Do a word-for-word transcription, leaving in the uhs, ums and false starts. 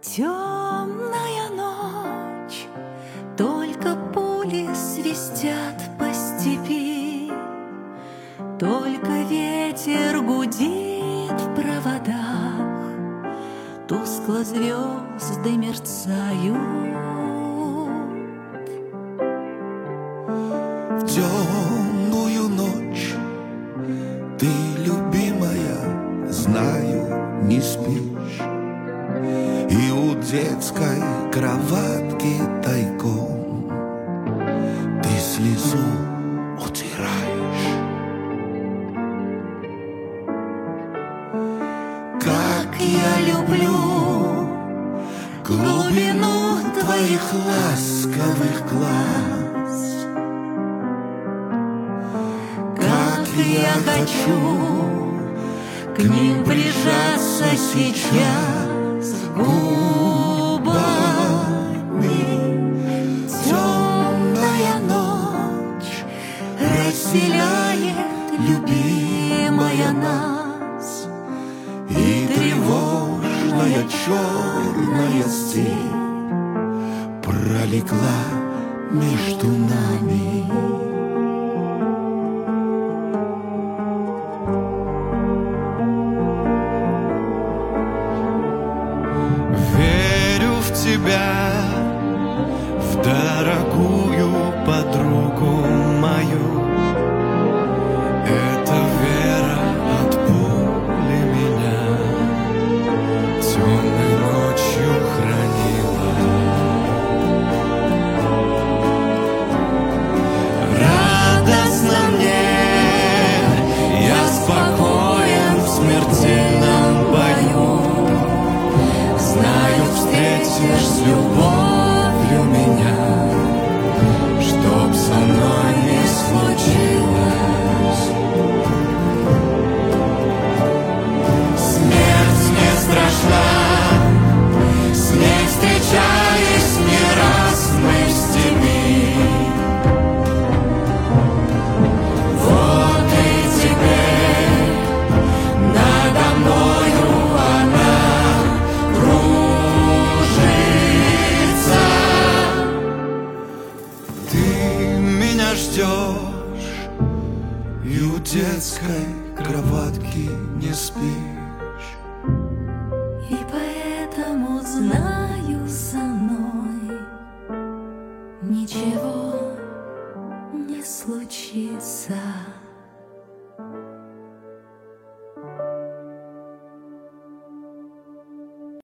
Темная ночь, только пули свистят по степи, только ветер гудит в проводах, тускло звезды мерцают. В темную ночь ты, любимая, знаю, не спишь, и у детской кроватки тайком ты слезу утираешь. Как я люблю глубину твоих ласковых глаз, как я хочу к ним прижаться сейчас губами. Темная ночь разделяет, любимая, нас, и тревожная черная степь пролегла между нами. Тебя, в дорогую подругу мою, эта вера от пули меня темной ночью хранила. Радостно мне, я спокоен в смертельном бою, знаю, встретишь с любовью меня, чтоб со мной не случилось. Смерть не страшна, с ней встречались не раз мы в степи. Вот и теперь надо мною она кружится. Ты меня ждешь и у детской кроватки не спишь. И поэтому знаю, со мной ничего не случится.